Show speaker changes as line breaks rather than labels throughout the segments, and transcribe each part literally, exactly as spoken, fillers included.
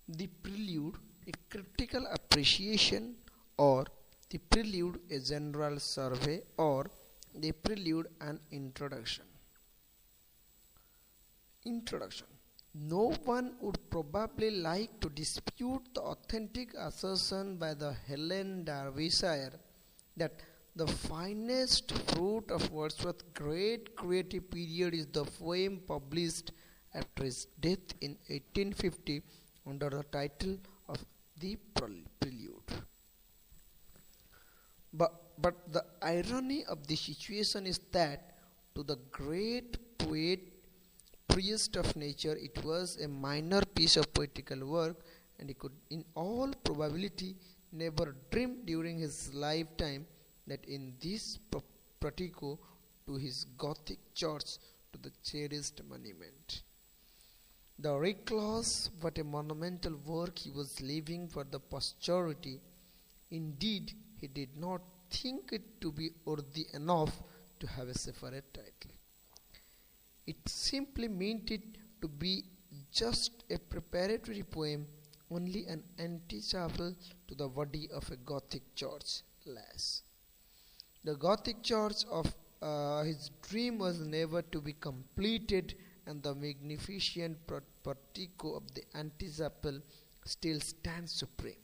The prelude, a critical appreciation, or the prelude, a general survey, or the prelude, an introduction. Introduction. No one would probably like to dispute the authentic assertion by the Helen Derbyshire that the finest fruit of Wordsworth's great creative period is the poem published after his death in eighteen fifty under the title of The Prelude. But, but the irony of the situation is that to the great poet, priest of nature, it was a minor piece of poetical work, and he could in all probability never dream during his lifetime that in this portico to his Gothic church, to the cherished monument, the recluse, what a monumental work he was leaving for the posterity. Indeed, he did not think it to be worthy enough to have a separate title. It simply meant it to be just a preparatory poem, only an antechapel to the body of a Gothic church, alas. The Gothic church of uh, his dream was never to be completed, and the magnificent portico of the antechapel still stands supreme,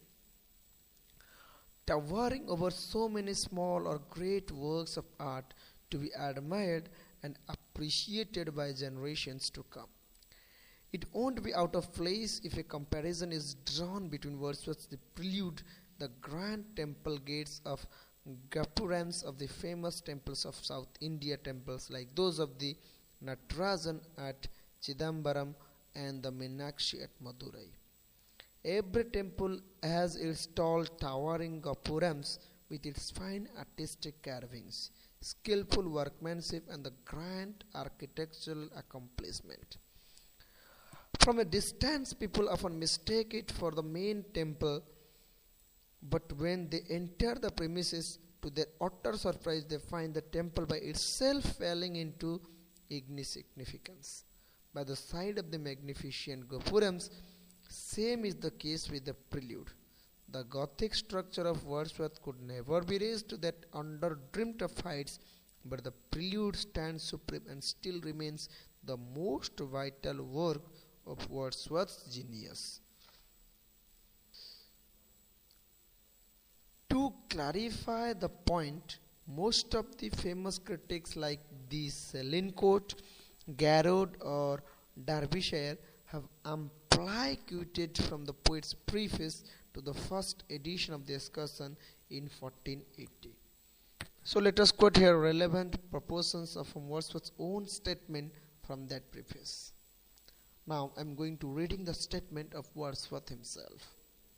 towering over so many small or great works of art to be admired and appreciated by generations to come. It won't be out of place if a comparison is drawn between Wordsworth's The Prelude, the grand temple gates of Gopurams of the famous temples of South India, temples like those of the Natarajan at Chidambaram and the Meenakshi at Madurai. Every temple has its tall towering Gopurams with its fine artistic carvings, skillful workmanship, and the grand architectural accomplishment. From a distance, people often mistake it for the main temple, but when they enter the premises, to their utter surprise, they find the temple by itself falling into insignificance by the side of the magnificent Gopurams. Same is the case with the prelude. The Gothic structure of Wordsworth could never be raised to that under-dreamt of heights, but the prelude stands supreme and still remains the most vital work of Wordsworth's genius. To clarify the point, most of the famous critics like the Selincourt, Garrod, or Derbyshire have amply quoted from the poet's preface to the first edition of the excursion in fourteen eighty. So let us quote here relevant proportions of Wordsworth's own statement from that preface. Now I am going to reading the statement of Wordsworth himself.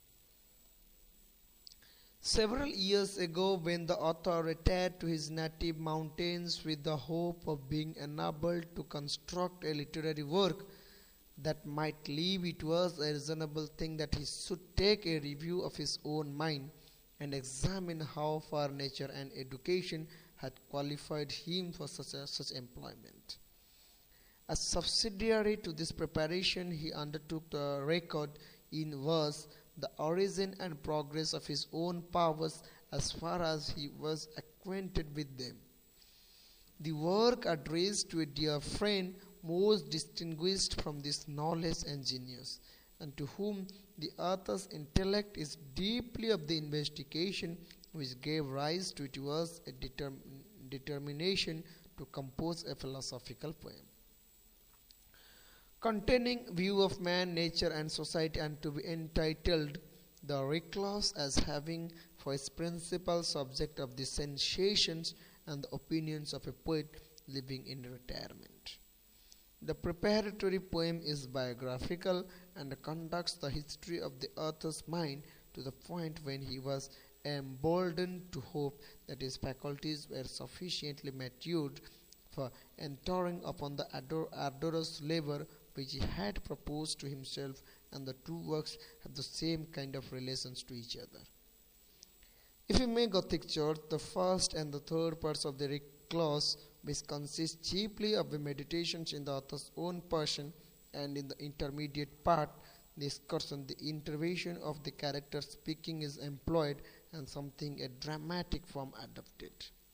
Several years ago, when the author retired to his native mountains with the hope of being enabled to construct a literary work that might live, it was a reasonable thing that he should take a review of his own mind and examine how far nature and education had qualified him for such, a, such employment. As subsidiary to this preparation, he undertook to record in verse the origin and progress of his own powers as far as he was acquainted with them. The work addressed to a dear friend most distinguished from this knowledge and genius, and to whom the author's intellect is deeply of the investigation which gave rise to it, was a determ- determination to compose a philosophical poem containing view of man, nature, and society, and to be entitled The Recluse, as having for its principal subject of the sensations and the opinions of a poet living in retirement. The preparatory poem is biographical and conducts the history of the author's mind to the point when he was emboldened to hope that his faculties were sufficiently matured for entering upon the ardorous labor which he had proposed to himself, and the two works have the same kind of relations to each other. If we make Gothic church, the first and the third parts of the Recluse, which consist chiefly of the meditations in the author's own person, and in the intermediate part, The excursion, the intervention of the character speaking is employed and something a dramatic form adopted.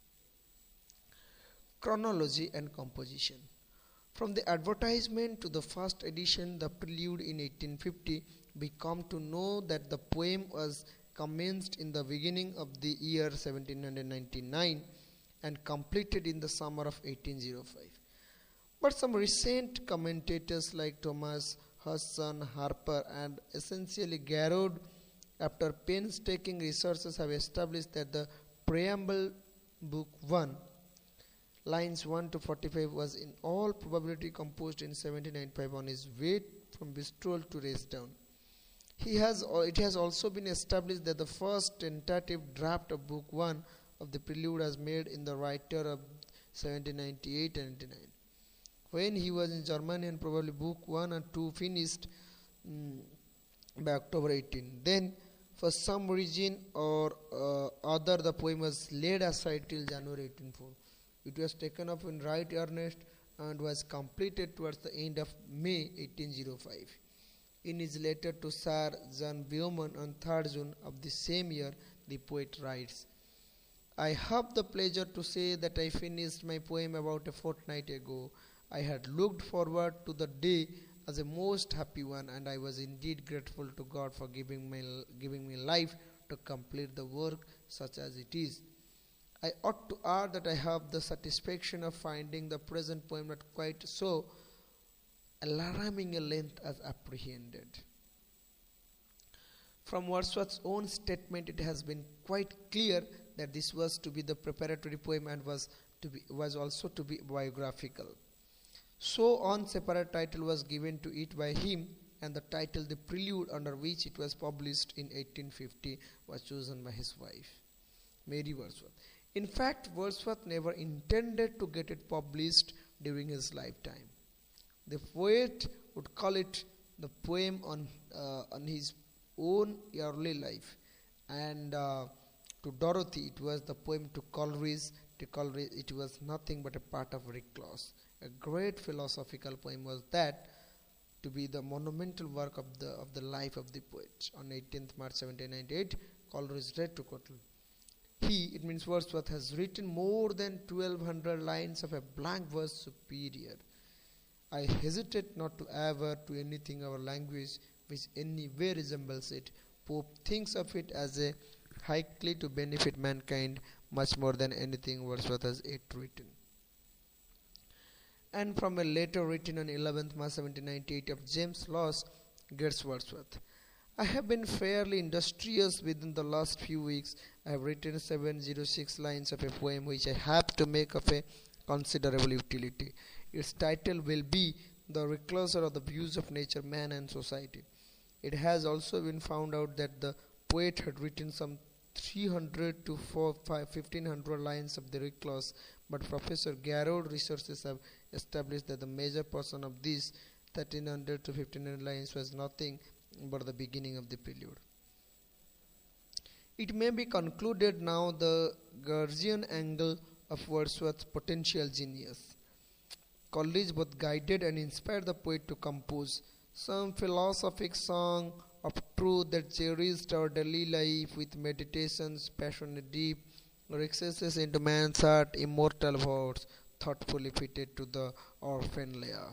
Chronology and composition. From the advertisement to the first edition, The Prelude in eighteen fifty, we come to know that the poem was commenced in the beginning of the year seventeen ninety-nine and completed in the summer of eighteen oh five. But some recent commentators like Thomas Hudson, Harper, and essentially Garrod, after painstaking researches, have established that the preamble, book one, lines one to forty-five, was in all probability composed in seventeen ninety-five on his way from Bristol to Racedown. He has, it has also been established that the first tentative draft of book one of the Prelude was made in the writer of seventeen ninety-eight and ninety-nine. When he was in Germany, and probably book one and two finished mm, by October eighteenth. Then, for some reason or uh, other, the poem was laid aside till January eighteen oh four. It was taken up in right earnest and was completed towards the end of May eighteen oh five. In his letter to Sir John Bowman on third June of the same year, the poet writes, "I have the pleasure to say that I finished my poem about a fortnight ago. I had looked forward to the day as a most happy one, and I was indeed grateful to God for giving, my, giving me life to complete the work such as it is. I ought to add that I have the satisfaction of finding the present poem not quite so alarming a length as apprehended." From Wordsworth's own statement, it has been quite clear that this was to be the preparatory poem and was to be was also to be biographical. So on separate title was given to it by him, and the title The Prelude, under which it was published in eighteen fifty, was chosen by his wife, Mary Wordsworth. In fact, Wordsworth never intended to get it published during his lifetime. The poet would call it the poem on, uh, on his own early life, and uh, to Dorothy it was the poem to Coleridge. To Coleridge it was nothing but a part of recluse. A great philosophical poem was that, to be the monumental work of the of the life of the poet. On eighteenth March seventeen ninety-eight, Coleridge read to Cottle. He, it means Wordsworth, has written more than twelve hundred lines of a blank verse superior. I hesitate not to aver to anything our language which any way resembles it. Pope thinks of it as a highly to benefit mankind much more than anything Wordsworth has yet written. And from a letter written on eleventh March seventeen ninety-eight of James Loss, gets Wordsworth. I have been fairly industrious within the last few weeks. I have written seven hundred six lines of a poem which I have to make of a considerable utility. Its title will be The Recloser of the Views of Nature, Man and Society. It has also been found out that the poet had written some three hundred to fifteen hundred lines of the recluse, but Professor Garrod researchers have established that the major portion of these thirteen hundred to fifteen hundred lines was nothing but the beginning of the prelude. It may be concluded now the Gaussian angle of Wordsworth's potential genius. Coleridge both guided and inspired the poet to compose some philosophic song of truth that cherished our daily life with meditations passionate deep, recesses into man's heart, immortal words, thoughtfully fitted to the orphan layer.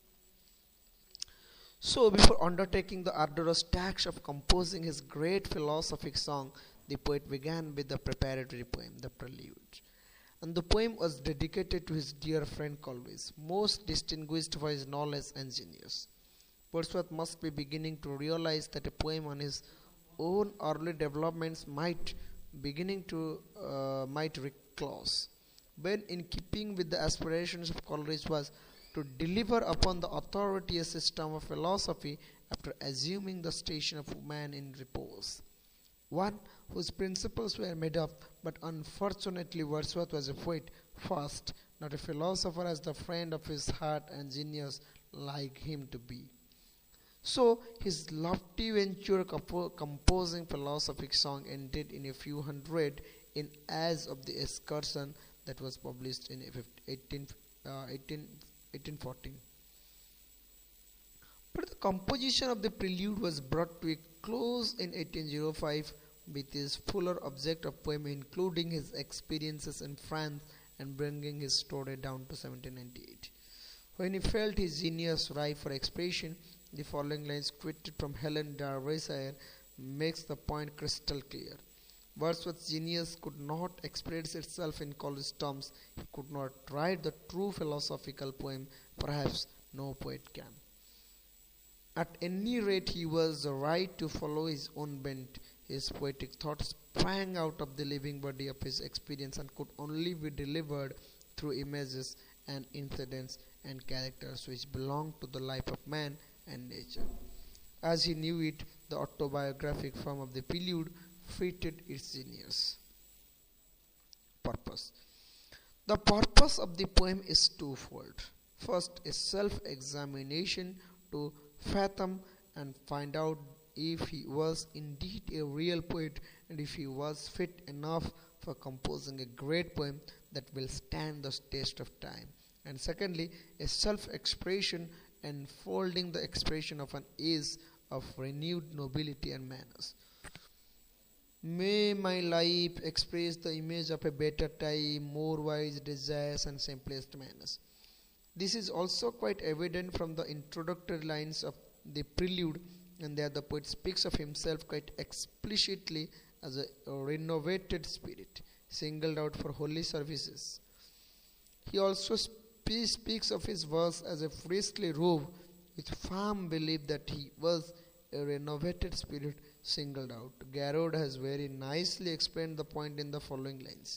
So, before undertaking the arduous task of composing his great philosophic song, the poet began with the preparatory poem, The Prelude. And the poem was dedicated to his dear friend Coleridge, most distinguished for his knowledge and genius. Wordsworth must be beginning to realize that a poem on his own early developments might beginning to uh, might recluse, when in keeping with the aspirations of Coleridge was to deliver upon the authority a system of philosophy after assuming the station of man in repose, one whose principles were made up. But unfortunately Wordsworth was a poet first, not a philosopher, as the friend of his heart and genius like him to be. So his lofty venture compo- composing philosophic song ended in a few hundred in As of the Excursion that was published in eighteen, uh, eighteen, eighteen fourteen. But the composition of the prelude was brought to a close in eighteen oh five with his fuller object of poem including his experiences in France and bringing his story down to seventeen ninety-eight. When he felt his genius ripe for expression, the following lines quoted from Helen Darveshire makes the point crystal clear. Wordsworth's genius could not express itself in college terms. He could not write the true philosophical poem. Perhaps no poet can. At any rate, he was right to follow his own bent. His poetic thought sprang out of the living body of his experience and could only be delivered through images and incidents and characters which belonged to the life of man and nature. As he knew it, the autobiographic form of the prelude fitted its genius. Purpose. The purpose of the poem is twofold. First, a self-examination to fathom and find out if he was indeed a real poet and if he was fit enough for composing a great poem that will stand the test of time. And secondly, a self-expression enfolding the expression of an age of renewed nobility and manners. May my life express the image of a better time, more wise desires and simplest manners. This is also quite evident from the introductory lines of the prelude, and there the poet speaks of himself quite explicitly as a renovated spirit, singled out for holy services. He also sp- speaks of his verse as a priestly robe, with firm belief that he was a renovated spirit singled out. Garrod has very nicely explained the point in the following lines.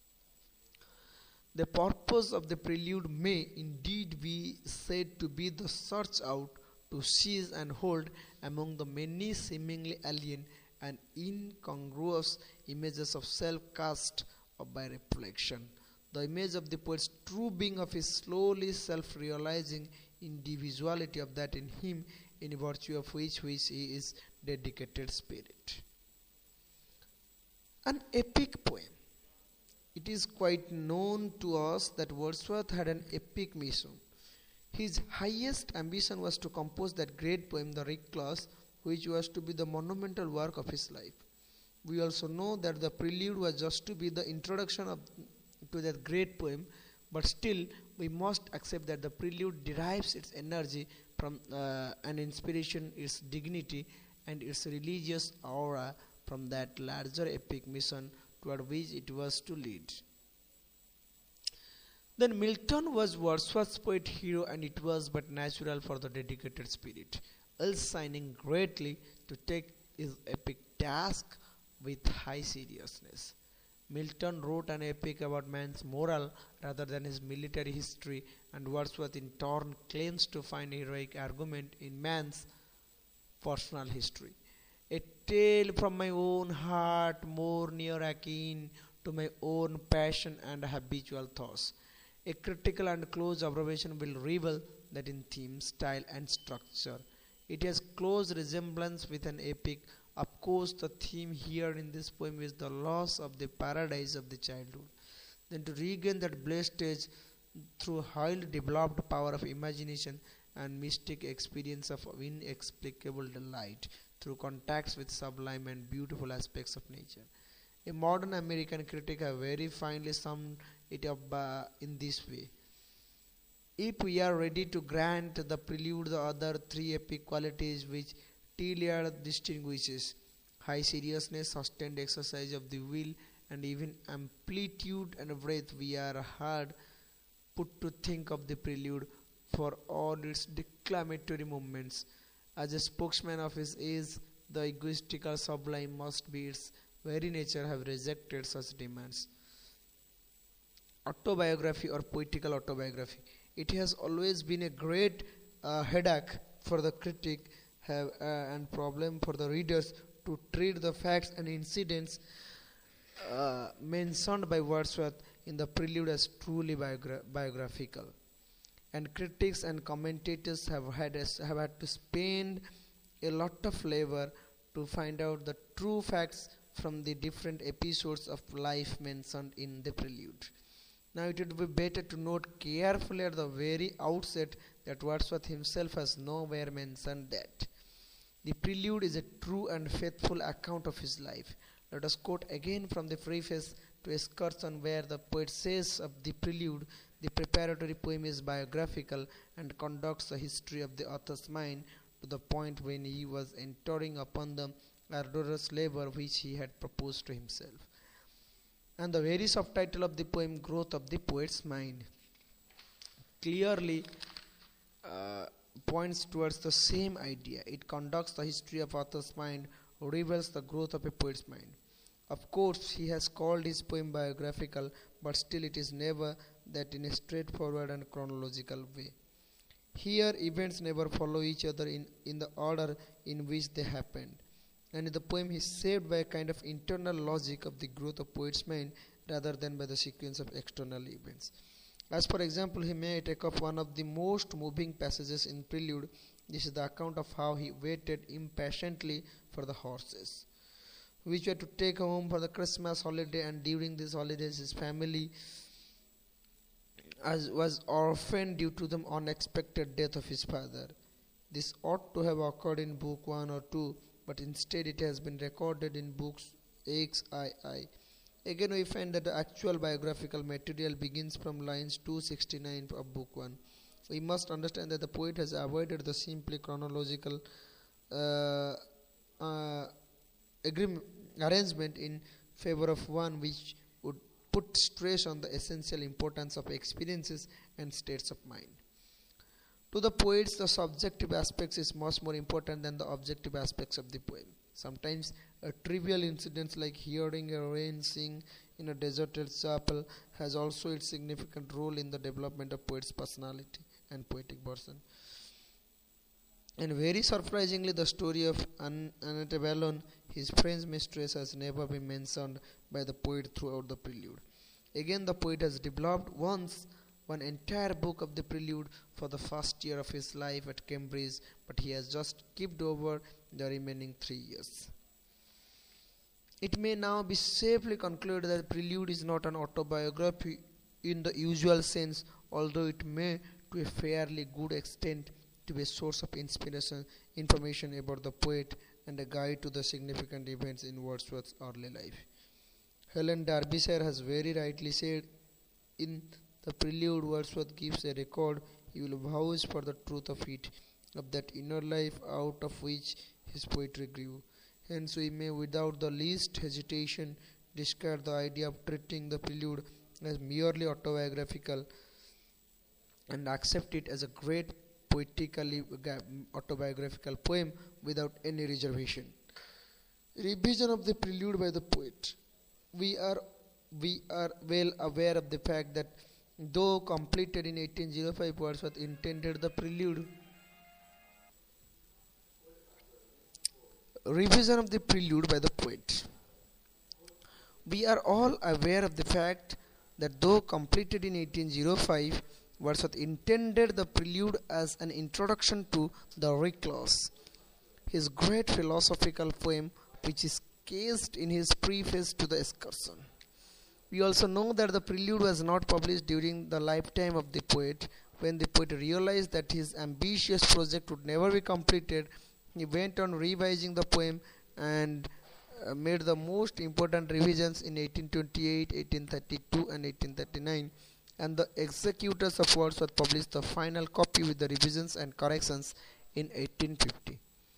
The purpose of the prelude may indeed be said to be the search out to seize and hold among the many seemingly alien and incongruous images of self cast by reflection, the image of the poet's true being, of his slowly self-realizing individuality, of that in him in virtue of which which he is dedicated spirit. An epic poem. It is quite known to us that Wordsworth had an epic mission. His highest ambition was to compose that great poem, the Recluse, which was to be the monumental work of his life. We also know that the prelude was just to be the introduction of to that great poem, but still we must accept that the prelude derives its energy from uh, an inspiration, its dignity and its religious aura from that larger epic mission toward which it was to lead. Then Milton was Wordsworth's poet hero, and it was but natural for the dedicated spirit, else shining greatly, to take his epic task with high seriousness. Milton wrote an epic about man's moral rather than his military history, and Wordsworth in turn claims to find heroic argument in man's personal history. A tale from my own heart, more near akin to my own passion and habitual thoughts. A critical and close observation will reveal that in theme, style and structure it has close resemblance with an epic. Of course, the theme here in this poem is the loss of the paradise of the childhood. Then to regain that blessed stage through highly developed power of imagination and mystic experience of inexplicable delight through contacts with sublime and beautiful aspects of nature. A modern American critic has very finely summed it up uh, in this way. If we are ready to grant the prelude the other three epic qualities which Tilliard distinguishes, high seriousness, sustained exercise of the will, and even amplitude and breadth, we are hard put to think of the prelude for all its declamatory movements. As a spokesman of his age, the egoistical sublime must be its very nature have rejected such demands. Autobiography or poetical autobiography. It has always been a great uh, headache for the critic have, uh, and problem for the readers to treat the facts and incidents uh, mentioned by Wordsworth in the prelude as truly biogra- biographical. And critics and commentators have had, a, have had to spend a lot of labor to find out the true facts from the different episodes of life mentioned in the prelude. Now it would be better to note carefully at the very outset that Wordsworth himself has nowhere mentioned that. The prelude is a true and faithful account of his life. Let us quote again from the preface to Excursion, where the poet says of the prelude, the preparatory poem is biographical and conducts the history of the author's mind to the point when he was entering upon the arduous labor which he had proposed to himself. And the very subtitle of the poem, Growth of the Poet's Mind, clearly uh, points towards the same idea. It conducts the history of author's mind, reveals the growth of a poet's mind. Of course, he has called his poem biographical, but still it is never that in a straightforward and chronological way. Here, events never follow each other in, in the order in which they happened. And in the poem, he is saved by a kind of internal logic of the growth of poet's mind rather than by the sequence of external events. As for example, he may take up one of the most moving passages in Prelude. This is the account of how he waited impatiently for the horses, which were to take home for the Christmas holiday, and during these holidays his family as was orphaned due to the unexpected death of his father. This ought to have occurred in book one or two, but instead it has been recorded in books X I I. Again we find that the actual biographical material begins from lines two sixty-nine of book one. We must understand that the poet has avoided the simply chronological uh, uh, agreement, arrangement in favor of one which would put stress on the essential importance of experiences and states of mind. To the poets, the subjective aspects is much more important than the objective aspects of the poem. Sometimes a trivial incident like hearing a rain sing in a deserted chapel has also its significant role in the development of poet's personality and poetic person. And very surprisingly, the story of An- Annette Bellon, his French mistress, has never been mentioned by the poet throughout the prelude. Again, the poet has developed once one entire book of the prelude for the first year of his life at Cambridge, but he has just skipped over the remaining three years. It may now be safely concluded that the prelude is not an autobiography in the usual sense, although it may, to a fairly good extent, to be a source of inspiration, information about the poet, and a guide to the significant events in Wordsworth's early life. Helen Derbyshire has very rightly said, in the prelude Wordsworth gives a record, he will vouch for the truth of it, of that inner life out of which his poetry grew. Hence we may without the least hesitation discard the idea of treating the prelude as merely autobiographical and accept it as a great poetically autobiographical poem without any reservation. Revision of the prelude by the poet. We are we are well aware of the fact that though completed in eighteen oh five, Wordsworth intended the prelude. Revision of the prelude by the poet. We are all aware of the fact that though completed in eighteen oh five, Wordsworth intended the prelude as an introduction to The Recluse, his great philosophical poem which is cased in his preface to the Excursion. We also know that the prelude was not published during the lifetime of the poet. When the poet realized that his ambitious project would never be completed, he went on revising the poem and uh, made the most important revisions in eighteen twenty-eight, eighteen thirty-two and eighteen thirty-nine, and the executors of Wordsworth published the final copy with the revisions and corrections in eighteen fifty.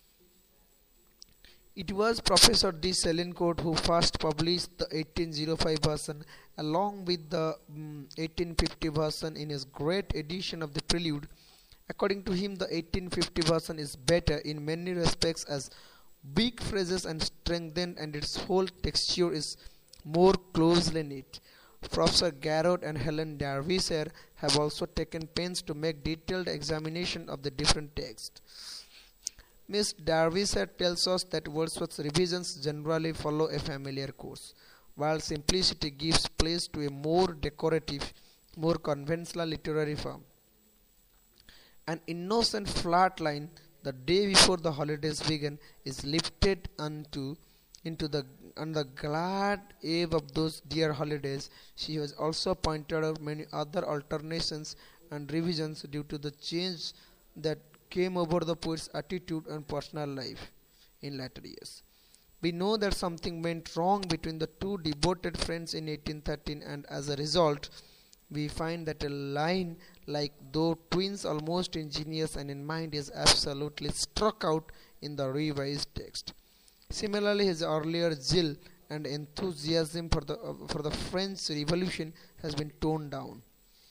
It was Professor D. Selincourt who first published the eighteen oh five version along with the um, eighteen fifty version in his great edition of the Prelude. According to him, the eighteen fifty version is better in many respects as big phrases and strengthened, and its whole texture is more closely knit. Professor Garrod and Helen Derbyshire have also taken pains to make detailed examination of the different texts. Miss Derbyshire tells us that Wordsworth's revisions generally follow a familiar course, while simplicity gives place to a more decorative, more conventional literary form. An innocent flat line, the day before the holidays begin, is lifted unto into the on the glad eve of those dear holidays, she has also pointed out many other alternations and revisions due to the change that came over the poet's attitude and personal life in latter years. We know that something went wrong between the two devoted friends in eighteen thirteen, and as a result, we find that a line like "though twins almost ingenious and in mind" is absolutely struck out in the revised text. Similarly, his earlier zeal and enthusiasm for the uh, for the French Revolution has been toned down.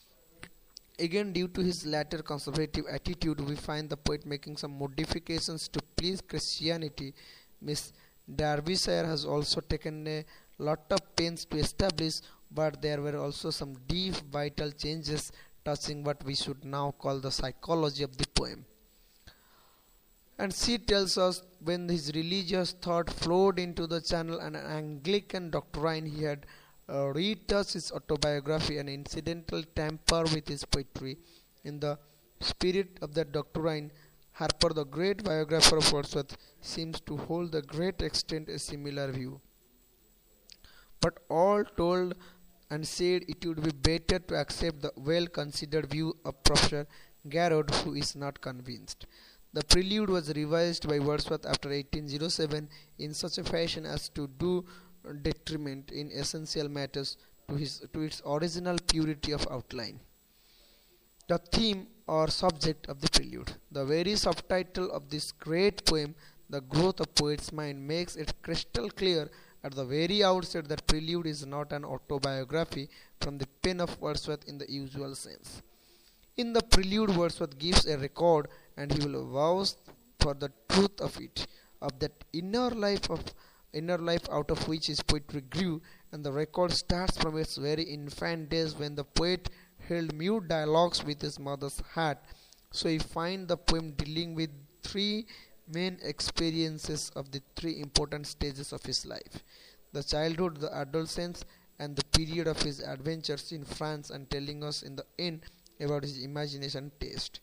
Again, due to his latter conservative attitude, we find the poet making some modifications to please Christianity. Miss Derbyshire has also taken a lot of pains to establish, but there were also some deep vital changes touching what we should now call the psychology of the poem. And she tells us when his religious thought flowed into the channel and an Anglican doctrine, he had uh, retouched his autobiography and incidental tamper with his poetry. In the spirit of that doctrine, Harper, the great biographer of Wordsworth, seems to hold the great extent a similar view. But all told and said, it would be better to accept the well-considered view of Professor Garrod, who is not convinced. The prelude was revised by Wordsworth after eighteen oh seven in such a fashion as to do detriment in essential matters to, his, to its original purity of outline. The theme or subject of the prelude. The very subtitle of this great poem, The Growth of Poet's Mind, makes it crystal clear at the very outset that prelude is not an autobiography from the pen of Wordsworth in the usual sense. In the prelude, Wordsworth gives a record, and he will vouch for the truth of it, of that inner life of inner life out of which his poetry grew, and the record starts from its very infant days when the poet held mute dialogues with his mother's heart. So we find the poem dealing with three main experiences of the three important stages of his life: the childhood, the adolescence, and the period of his adventures in France, and telling us in the end about his imagination taste.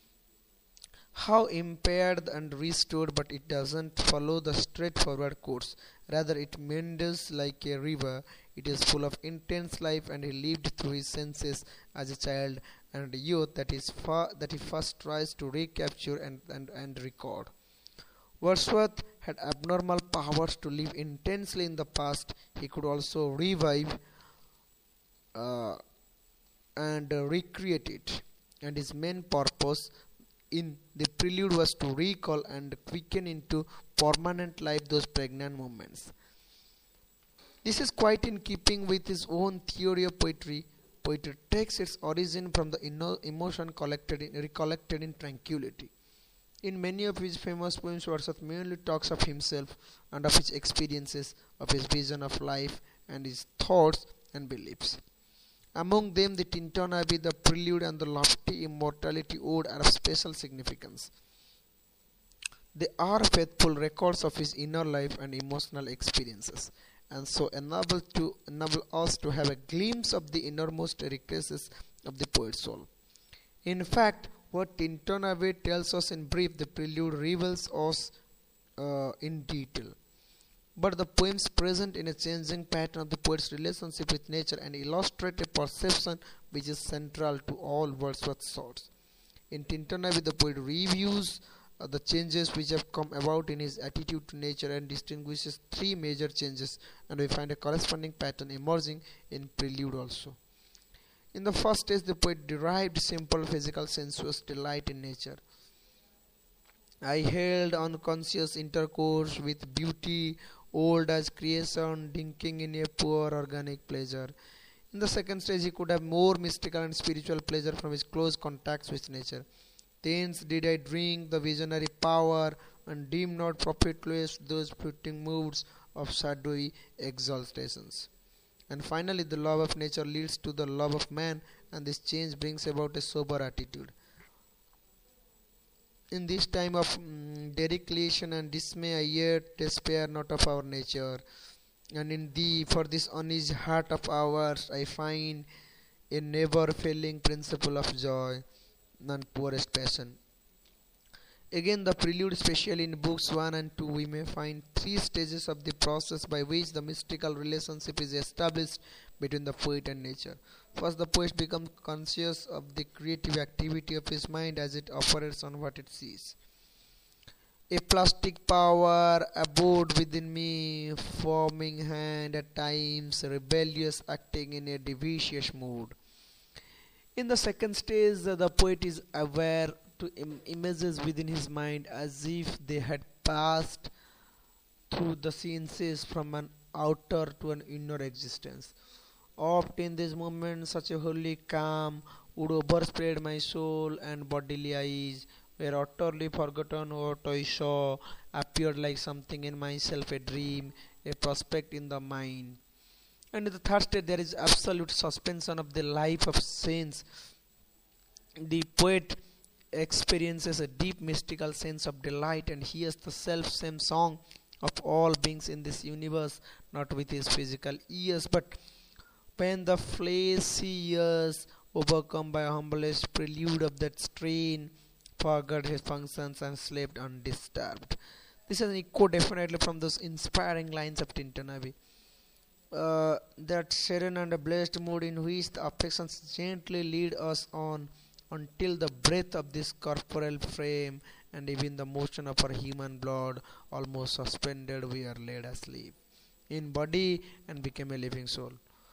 How impaired and restored, but it doesn't follow the straightforward course. Rather, it meanders like a river. It is full of intense life, and he lived through his senses as a child and youth that is far, that he first tries to recapture and, and, and record. Wordsworth had abnormal powers to live intensely in the past. He could also revive uh, and uh, recreate it, and his main purpose in the prelude was to recall and quicken into permanent life those pregnant moments. This is quite in keeping with his own theory of poetry. Poetry takes its origin from the inner emotion collected in, recollected in tranquility. In many of his famous poems, Wordsworth merely talks of himself and of his experiences, of his vision of life, and his thoughts and beliefs. Among them, the Tinton Abbey, the prelude, and the lofty immortality ode are of special significance. They are faithful records of his inner life and emotional experiences, and so enable to enable us to have a glimpse of the innermost recesses of the poet's soul. In fact, what Tinton Abbey tells us in brief, the prelude reveals us uh, in detail. But the poems present in a changing pattern of the poet's relationship with nature and illustrate a perception which is central to all Wordsworth's thoughts. In Tinton Abbey, the poet reviews uh, the changes which have come about in his attitude to nature and distinguishes three major changes, and we find a corresponding pattern emerging in prelude also. In the first stage, the poet derived simple physical sensuous delight in nature. I held unconscious intercourse with beauty, old as creation, dinking in a poor organic pleasure. In the second stage, he could have more mystical and spiritual pleasure from his close contacts with nature. Thence did I drink the visionary power, and deem not profitless those fleeting moods of shadowy exaltations. And finally, the love of nature leads to the love of man, and this change brings about a sober attitude. In this time of um, dereliction and dismay, I yet despair not of our nature, and in thee, for this uneasy heart of ours, I find a never-failing principle of joy, none poorest passion. Again, the prelude, especially in books one and two, we may find three stages of the process by which the mystical relationship is established between the poet and nature. First, the poet becomes conscious of the creative activity of his mind as it operates on what it sees. A plastic power abode within me, forming hand at times, rebellious, acting in a devious mood. In the second stage, the poet is aware to Im- images within his mind as if they had passed through the senses from an outer to an inner existence. Oft in these moments, such a holy calm would overspread my soul, and bodily eyes were utterly forgotten. What I saw appeared like something in myself, a dream, a prospect in the mind. And in the third state, there is absolute suspension of the life of sense. The poet experiences a deep mystical sense of delight and hears the self same song of all beings in this universe, not with his physical ears, but when the fleshy ears, overcome by a humblest prelude of that strain, forgot his functions and slept undisturbed. This is an echo definitely from those inspiring lines of Tintonavi. Uh, that serene and blessed mood in which the affections gently lead us on until the breath of this corporeal frame and even the motion of our human blood almost suspended, we are laid asleep in body and became a living soul.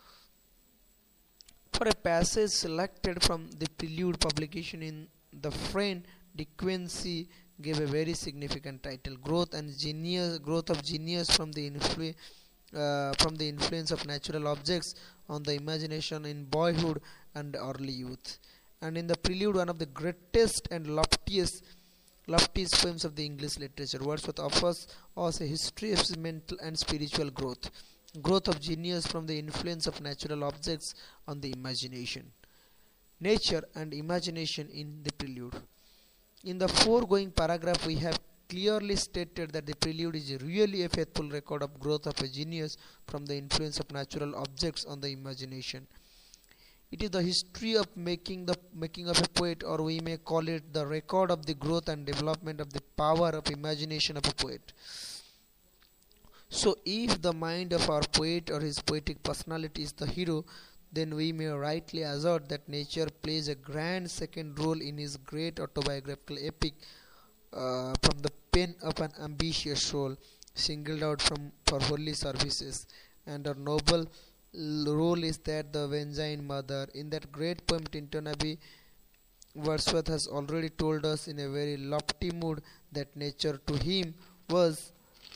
For a passage selected from the Prelude publication in The Friend, De Quincey gave a very significant title: Growth and Genius, Growth of Genius from the influ- uh, from the Influence of Natural Objects on the Imagination in Boyhood and Early Youth. And in the Prelude, one of the greatest and loftiest loftiest poems of the English literature, Wordsworth offers us a history of his mental and spiritual growth. Growth of genius from the influence of natural objects on the imagination. Nature and imagination in the Prelude. In the foregoing paragraph, we have clearly stated that the Prelude is really a faithful record of growth of a genius from the influence of natural objects on the imagination. It is the history of making the making of a poet, or we may call it the record of the growth and development of the power of imagination of a poet. So if the mind of our poet or his poetic personality is the hero, then we may rightly assert that nature plays a grand second role in his great autobiographical epic, uh, from the pen of an ambitious soul, singled out from for holy services, and her noble role is that the Avenging Mother. In that great poem Tintonavi, Wordsworth has already told us in a very lofty mood that nature to him was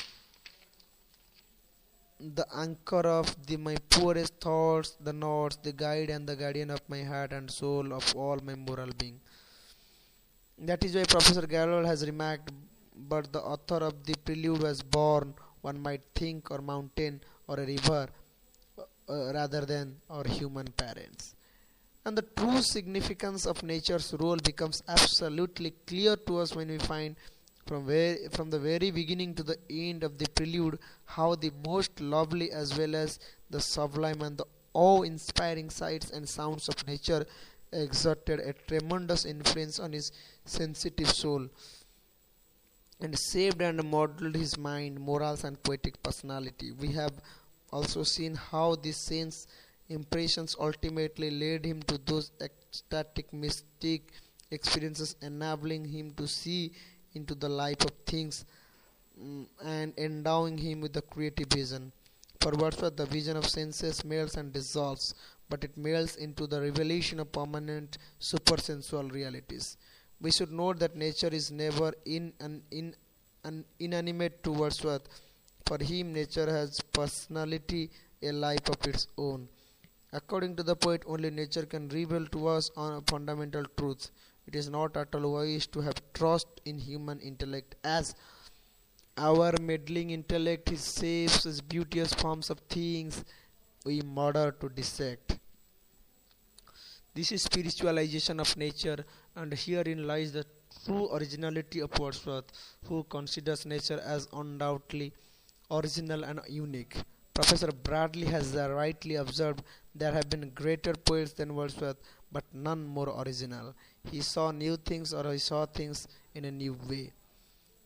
the anchor of the, my poorest thoughts, the notes, the guide and the guardian of my heart and soul, of all my moral being. That is why Professor Garrell has remarked, but the author of the Prelude was born, one might think, or mountain or a river, uh, rather than our human parents. And the true significance of nature's role becomes absolutely clear to us when we find from where from the very beginning to the end of the Prelude how the most lovely as well as the sublime and the awe-inspiring sights and sounds of nature exerted a tremendous influence on his sensitive soul and shaped and modeled his mind, morals and poetic personality. We have also seen how these sense impressions ultimately led him to those ecstatic mystic experiences, enabling him to see into the life of things, mm, and endowing him with the creative vision. For Wordsworth, the vision of senses melts and dissolves, but it melts into the revelation of permanent supersensual realities. We should note that nature is never in an, in an inanimate to Wordsworth. For him, nature has personality, a life of its own. According to the poet, only nature can reveal to us on a fundamental truth. It is not at all wise to have trust in human intellect, as our meddling intellect is shapes as beauteous forms of things we murder to dissect. This is spiritualization of nature, and herein lies the true originality of Wordsworth, who considers nature as undoubtedly original and unique. Professor Bradley has uh, rightly observed there have been greater poets than Wordsworth, but none more original. He saw new things, or he saw things in a new way.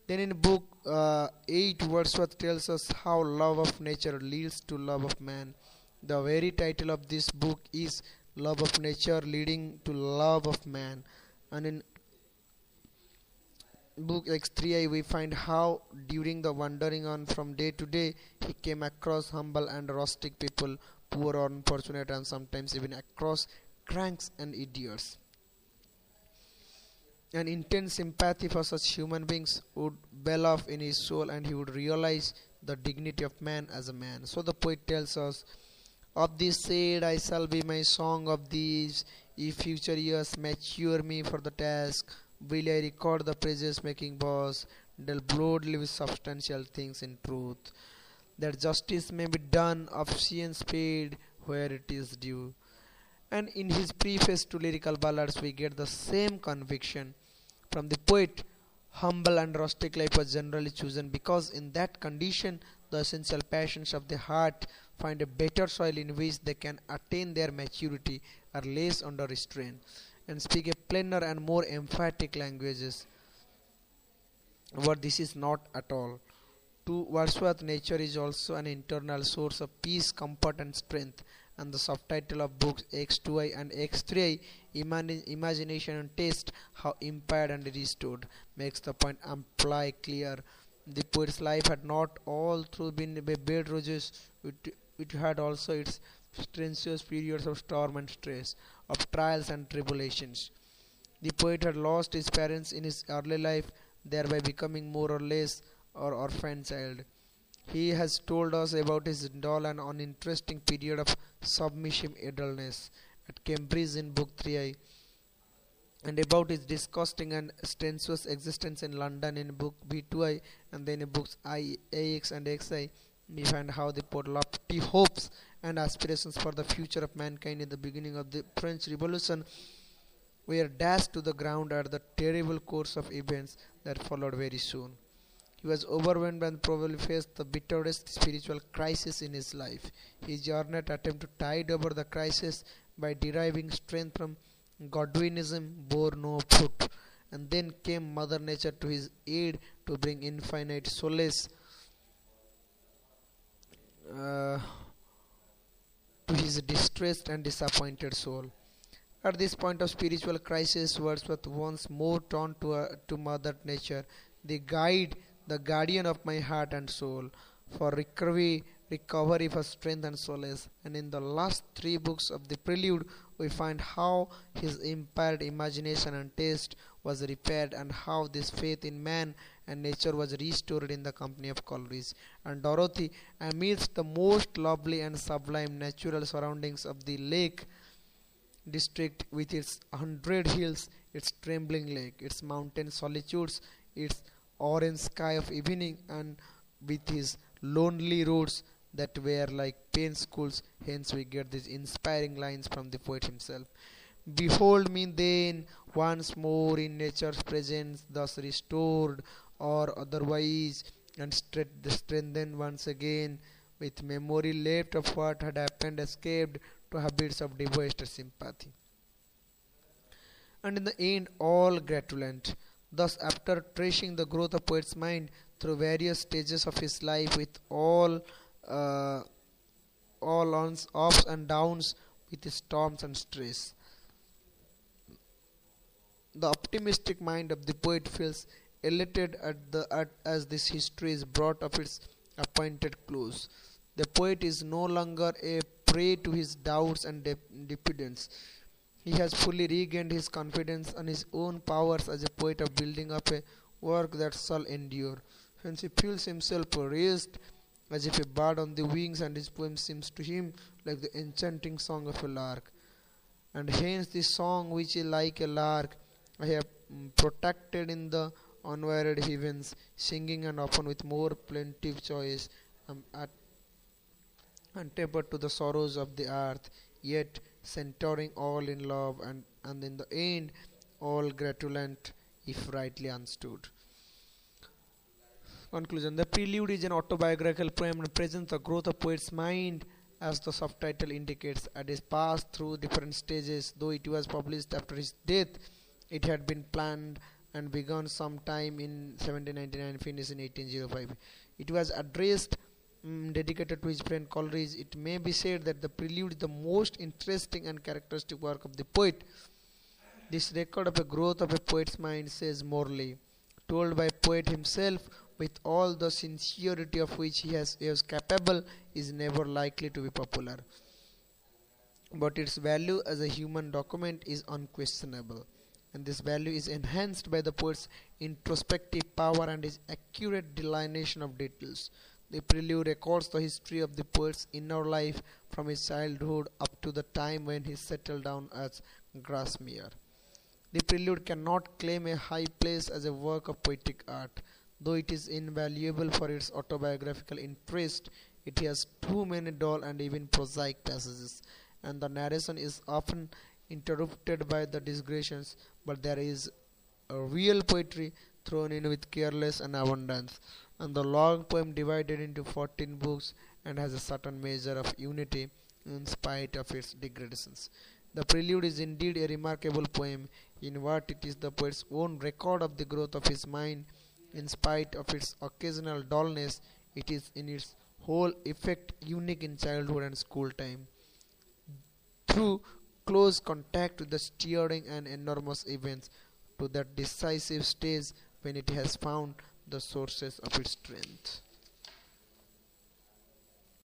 Then in book uh, eight, Wordsworth tells us how love of nature leads to love of man. The very title of this book is Love of Nature Leading to Love of Man. And in book X three I we find how during the wandering on from day to day he came across humble and rustic people, poor or unfortunate, and sometimes even across cranks and idiots. An intense sympathy for such human beings would well off in his soul, and he would realize the dignity of man as a man. So the poet tells us, of this said I shall be my song of these, if future years mature me for the task, will I record the praises making boss, deal broadly with substantial things in truth, that justice may be done, officiance paid where it is due. And in his preface to Lyrical Ballads we get the same conviction. From the poet, humble and rustic life was generally chosen because in that condition the essential passions of the heart find a better soil in which they can attain their maturity, are less under restraint, and speak a plainer and more emphatic languages. But this is not at all. To Wordsworth, nature is also an internal source of peace, comfort, and strength. And the subtitle of books X two I and X three I, Imani- Imagination and Taste, How Impaired and Restored, makes the point amply clear. The poet's life had not all through been bed roses, it, it had also its strenuous periods of storm and stress, of trials and tribulations. The poet had lost his parents in his early life, thereby becoming more or less an orphan child. He has told us about his dull and uninteresting period of submissive idleness at Cambridge in book three I, and about his disgusting and strenuous existence in London in book B two I, and then in books I, A X and X I we find how the poet lofty hopes and aspirations for the future of mankind in the beginning of the French Revolution were dashed to the ground at the terrible course of events that followed very soon. He was overwhelmed and probably faced the bitterest spiritual crisis in his life. His earnest attempt to tide over the crisis by deriving strength from Godwinism bore no fruit, and then came Mother Nature to his aid to bring infinite solace uh, to his distressed and disappointed soul. At this point of spiritual crisis, Wordsworth once more turned to, uh, to Mother Nature, the guide, the guardian of my heart and soul, for recovery, recovery for strength and solace. And in the last three books of the Prelude, we find how his impaired imagination and taste was repaired, and how this faith in man and nature was restored in the company of Coleridge and Dorothy, amidst the most lovely and sublime natural surroundings of the lake district, with its hundred hills, its trembling lake, its mountain solitudes, its orange sky of evening, and with his lonely roads that were like pain schools. Hence we get these inspiring lines from the poet himself. Behold me then once more in nature's presence, thus restored or otherwise, and strengthened once again, with memory left of what had happened, escaped to habits of debased sympathy, and in the end all gratulent. Thus, after tracing the growth of poet's mind through various stages of his life, with all uh, all ons, ups and downs, with storms and stress, the optimistic mind of the poet feels elated at the at, as this history is brought of its appointed close. The poet is no longer a prey to his doubts and de- dependence. He has fully regained his confidence on his own powers as a poet of building up a work that shall endure. Hence he feels himself raised as if a bird on the wings, and his poem seems to him like the enchanting song of a lark. And hence this song, which is like a lark, I have mm, protected in the unwearied heavens, singing and often with more plaintive choice, um, at, and tempered to the sorrows of the earth, yet centering all in love, and, and in the end all gratulent if rightly understood. Conclusion. The Prelude is an autobiographical poem and presents the growth of poet's mind, as the subtitle indicates, and is passed through different stages. Though it was published after his death, it had been planned and began sometime in seventeen ninety-nine, finished in eighteen oh five. It was addressed, mm, dedicated to his friend Coleridge. It may be said that the prelude is the most interesting and characteristic work of the poet. This record of a growth of a poet's mind, says Morley, told by poet himself with all the sincerity of which he has, he is capable, is never likely to be popular. But its value as a human document is unquestionable, and this value is enhanced by the poet's introspective power and his accurate delineation of details. The prelude records the history of the poet's inner life from his childhood up to the time when he settled down as Grasmere. The prelude cannot claim a high place as a work of poetic art. Though it is invaluable for its autobiographical interest, it has too many dull and even prosaic passages, and the narration is often interrupted by the digressions, but there is a real poetry thrown in with careless and abundance, and the long poem divided into fourteen books and has a certain measure of unity in spite of its degradations. The prelude is indeed a remarkable poem in what it is the poet's own record of the growth of his mind. In spite of its occasional dullness, it is in its whole effect unique in childhood and school time. Through close contact with the stirring and enormous events, to that decisive stage when it has found the sources of its strength.